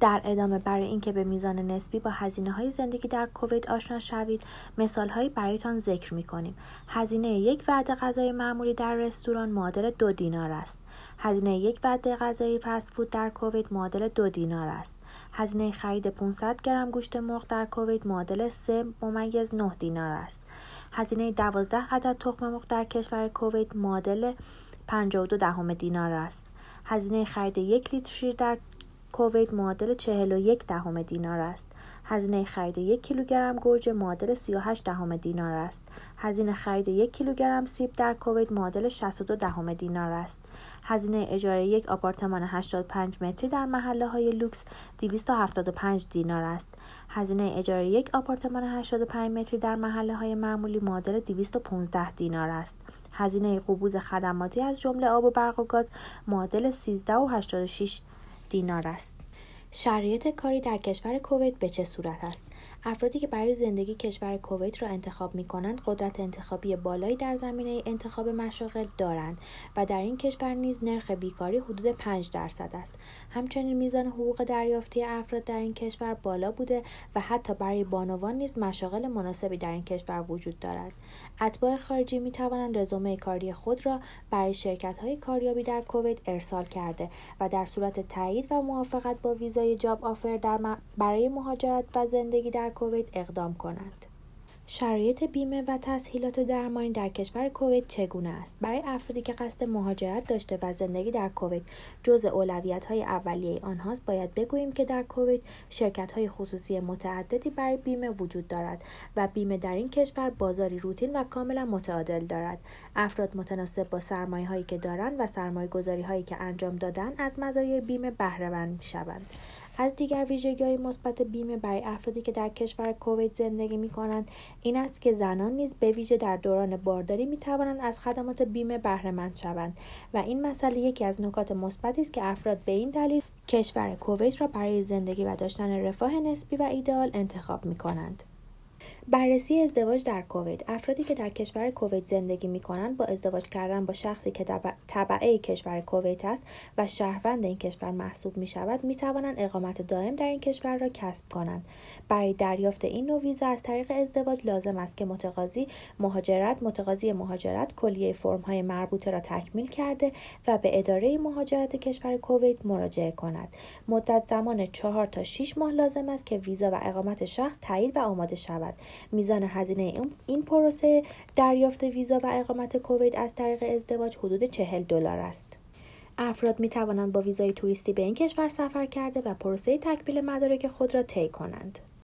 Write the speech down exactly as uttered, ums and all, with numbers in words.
در ادامه برای اینکه به میزان نسبی با هزینه‌های زندگی در کووید آشنا شوید، مثال‌هایی برایتان ذکر می‌کنیم. هزینه یک وعده غذای معمولی در رستوران معادل دو دینار است. هزینه یک وعده غذای فست فود در کووید معادل دو دینار است. هزینه خرید پانصد گرم گوشت مرغ در کووید معادل سه ممیز نه دینار است. هزینه دوازده عدد تخم مرغ در کشور کووید معادل پنجاه و دو دهم دینار است. هزینه خرید یک لیتر شیر در کووید معادل چهل و یک دهم دینار است. هزینه خرید یک کیلوگرم گوجه معادل سی و هشت دهم دینار است. هزینه خرید یک کیلوگرم سیب در کووید معادل شصت و دو دهم دینار است. هزینه اجاره یک آپارتمان هشتاد و پنج متری در محله‌های لوکس دویست و هفتاد و پنج دینار است. هزینه اجاره یک آپارتمان هشتاد و پنج متری در محله‌های معمولی معادل دویست و پانزده دینار است. هزینه قبوض خدماتی از جمله آب و برق و گاز معادل سیزده و هشتاد و شش دینار است. شرایط کاری در کشور کویت به چه صورت است؟ افرادی که برای زندگی کشور کویت را انتخاب می کنند قدرت انتخابی بالایی در زمینه انتخاب مشاغل دارند و در این کشور نیز نرخ بیکاری حدود پنج درصد است. همچنین میزان حقوق دریافتی افراد در این کشور بالا بوده و حتی برای بانوان نیز مشاغل مناسبی در این کشور وجود دارد. اتباع خارجی می توانند رزومه کاری خود را برای شرکت‌های کاریابی در کویت ارسال کرده و در صورت تایید و موافقت با ویزای جاب آفر در م... برای مهاجرت و زندگی در کویت اقدام کنند. شرایط بیمه و تسهیلات درمانی در کشور کویت چگونه است؟ برای افرادی که قصد مهاجرت داشته و زندگی در کویت جزء اولویت‌های اولیه آنهاست، باید بگوییم که در کویت شرکت‌های خصوصی متعددی برای بیمه وجود دارد و بیمه در این کشور بازاری روتین و کاملا متعادل دارد. افراد متناسب با سرمایه‌هایی که دارند و سرمایه‌گذاری‌هایی که انجام دادند از مزایای بیمه بهره‌مند می‌شوند. از دیگر ویژگی‌های مثبت بیمه برای افرادی که در کشور کویت زندگی می‌کنند این است که زنان نیز به ویژه در دوران بارداری می‌توانند از خدمات بیمه بهره‌مند شوند و این مسئله یکی از نکات مثبتی است که افراد به این دلیل کشور کویت را برای زندگی و داشتن رفاه نسبی و ایدئال انتخاب می‌کنند. بررسی ازدواج در کویت. افرادی که در کشور کویت زندگی می‌کنند با ازدواج کردن با شخصی که تبعه کشور کویت است و شهروند این کشور محسوب می‌شود می‌توانند اقامت دائم در این کشور را کسب کنند. برای دریافت این نوع ویزا از طریق ازدواج لازم است که متقاضی مهاجرت متقاضی مهاجرت کلیه فرم‌های مربوطه را تکمیل کرده و به اداره مهاجرت کشور کویت مراجعه کند. مدت زمان چهار تا شش ماه لازم است که ویزا و اقامت شخص تایید و آماده شود. میزان هزینه این پروسه دریافت ویزا و اقامت کویت از طریق ازدواج حدود چهل دلار است. افراد می توانند با ویزای توریستی به این کشور سفر کرده و پروسه تکمیل مدارک خود را طی کنند.